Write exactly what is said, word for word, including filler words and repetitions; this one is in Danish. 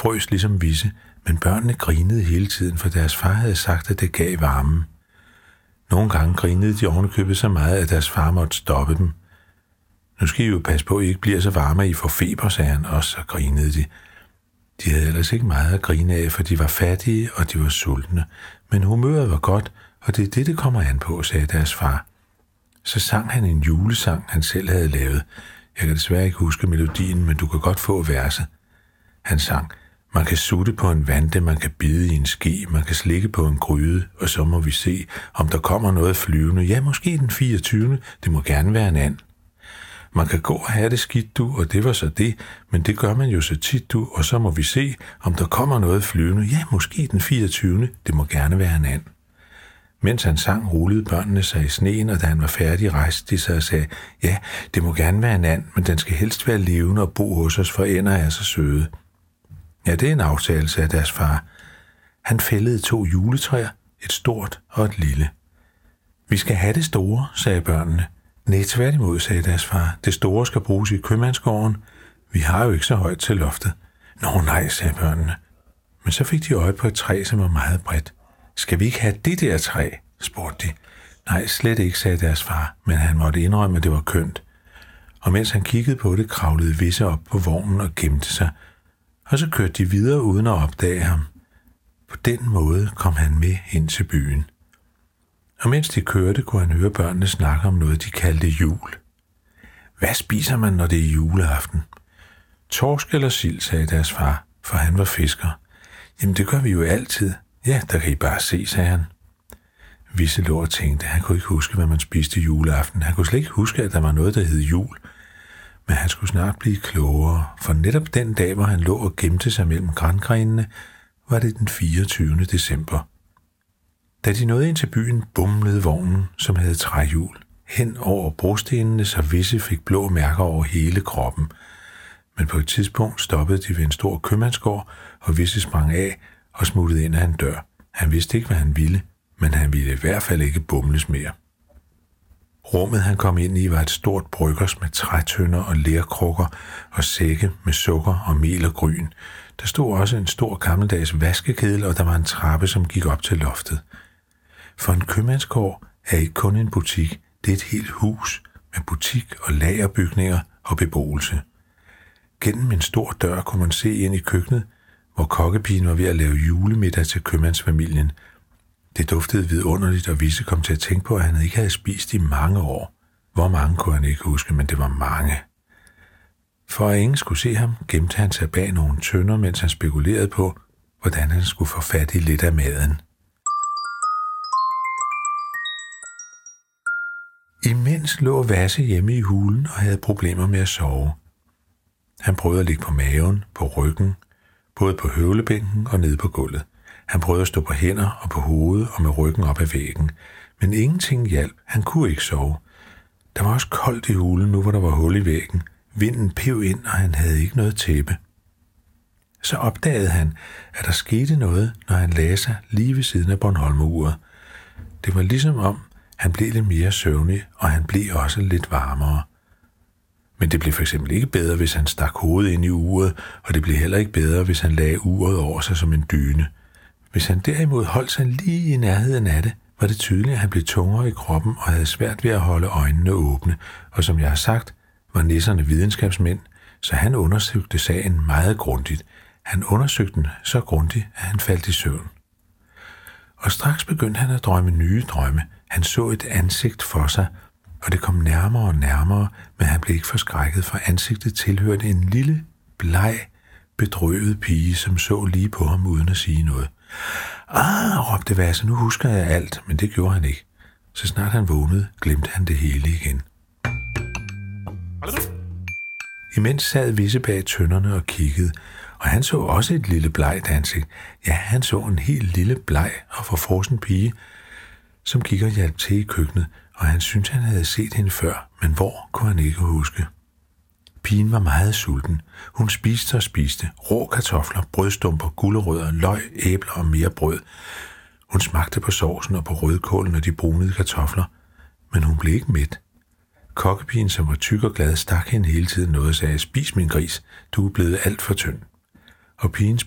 frøs ligesom Visse, men børnene grinede hele tiden, for deres far havde sagt, at det gav varmen. Nogle gange grinede de ovenikøbet så meget, at deres far måtte stoppe dem. Nu skal I jo passe på, at I ikke bliver så varme, at I får feber, sagde han, og så grinede de. De havde ellers ikke meget at grine af, for de var fattige, og de var sultne. Men humøret var godt, og det er det, det kommer an på, sagde deres far. Så sang han en julesang, han selv havde lavet. Jeg kan desværre ikke huske melodien, men du kan godt få verset. Han sang: man kan sutte på en vante, man kan bide i en ske, man kan slikke på en gryde, og så må vi se, om der kommer noget flyvende. Ja, måske den fireogtyvende Det må gerne være en and. Man kan gå og have det skidt, du, og det var så det, men det gør man jo så tit, du, og så må vi se, om der kommer noget flyvende. Ja, måske den fireogtyvende Det må gerne være en and. Mens han sang, rullede børnene sig i sneen, og da han var færdig, rejste de sig og sagde: ja, det må gerne være en and, men den skal helst være levende og bo hos os, for ender er så søde. Ja, det er en aftale, sagde deres far. Han fældede to juletræer, et stort og et lille. Vi skal have det store, sagde børnene. Nej, tværtimod, sagde deres far. Det store skal bruges i købmandsgården. Vi har jo ikke så højt til loftet. Nå nej, sagde børnene. Men så fik de øje på et træ, som var meget bredt. Skal vi ikke have det der træ? Spurgte de. Nej, slet ikke, sagde deres far, men han måtte indrømme, at det var kønt. Og mens han kiggede på det, kravlede Visse op på vognen og gemte sig. Og så kørte de videre uden at opdage ham. På den måde kom han med ind til byen. Og mens de kørte, kunne han høre børnene snakke om noget, de kaldte jul. Hvad spiser man, når det er juleaften? Torsk eller sild, sagde deres far, for han var fisker. Jamen, det gør vi jo altid. Ja, der kan I bare se, sagde han. Visse lå og tænkte, han kunne ikke huske, hvad man spiste juleaften. Han kunne slet ikke huske, at der var noget, der hed jul. Men han skulle snart blive klogere, for netop den dag, hvor han lå og gemte sig mellem grangrenene, var det den fireogtyvende december. Da de nåede ind til byen, bumlede vognen, som havde træhjul, hen over brostenene, så Visse fik blå mærker over hele kroppen. Men på et tidspunkt stoppede de ved en stor købmandsgård, og Visse sprang af og smuttede ind ad en dør. Han vidste ikke, hvad han ville, men han ville i hvert fald ikke bumles mere. Rummet, han kom ind i, var et stort bryggers med trætønder og lerkrukker og sække med sukker og mel og gryn. Der stod også en stor gammeldags vaskekedel, og der var en trappe, som gik op til loftet. For en købmandsgård er ikke kun en butik, det er et helt hus med butik og lagerbygninger og beboelse. Gennem en stor dør kunne man se ind i køkkenet, hvor kokkepigen var ved at lave julemiddag til købmandsfamilien. Det duftede vidunderligt, og Visse kom til at tænke på, at han ikke havde spist i mange år. Hvor mange kunne han ikke huske, men det var mange. For at ingen skulle se ham, gemte han sig bag nogle tønder, mens han spekulerede på, hvordan han skulle få fat i lidt af maden. Imens lå Vasse hjemme i hulen og havde problemer med at sove. Han prøvede at ligge på maven, på ryggen, både på høvlebænken og nede på gulvet. Han prøvede at stå på hænder og på hovedet og med ryggen op ad væggen, men ingenting hjalp. Han kunne ikke sove. Der var også koldt i hulen nu, hvor der var hul i væggen. Vinden pev ind, og han havde ikke noget tæppe. Så opdagede han, at der skete noget, når han lagde sig lige ved siden af Bornholmeruret. Det var ligesom om, han blev lidt mere søvnig, og han blev også lidt varmere. Men det blev for eksempel ikke bedre, hvis han stak hovedet ind i uret, og det blev heller ikke bedre, hvis han lagde uret over sig som en dyne. Hvis han derimod holdt sig lige i nærheden af det, var det tydeligt, at han blev tungere i kroppen og havde svært ved at holde øjnene åbne. Og som jeg har sagt, var nisserne videnskabsmænd, så han undersøgte sagen meget grundigt. Han undersøgte den så grundigt, at han faldt i søvn. Og straks begyndte han at drømme nye drømme. Han så et ansigt for sig, og det kom nærmere og nærmere, men han blev ikke forskrækket, for ansigtet tilhørte en lille, bleg, bedrøvet pige, som så lige på ham uden at sige noget. Ah, råbte Vasse, nu husker jeg alt, men det gjorde han ikke. Så snart han vågnede, glemte han det hele igen. Imens sad Visse bag tønderne og kiggede, og han så også et lille blegt ansigt. Ja, han så en helt lille bleg og forfrossen pige, som gik og hjalp til i køkkenet, og han syntes, han havde set hende før, men hvor kunne han ikke huske. Pigen var meget sulten. Hun spiste og spiste rå kartofler, brødstumper, gulerødder, løg, æbler og mere brød. Hun smagte på sovsen og på rødkålen og de brunede kartofler, men hun blev ikke mæt. Kokkepigen, som var tyk og glad, stak hende hele tiden noget og sagde, spis min gris, du er blevet alt for tynd. Og pigen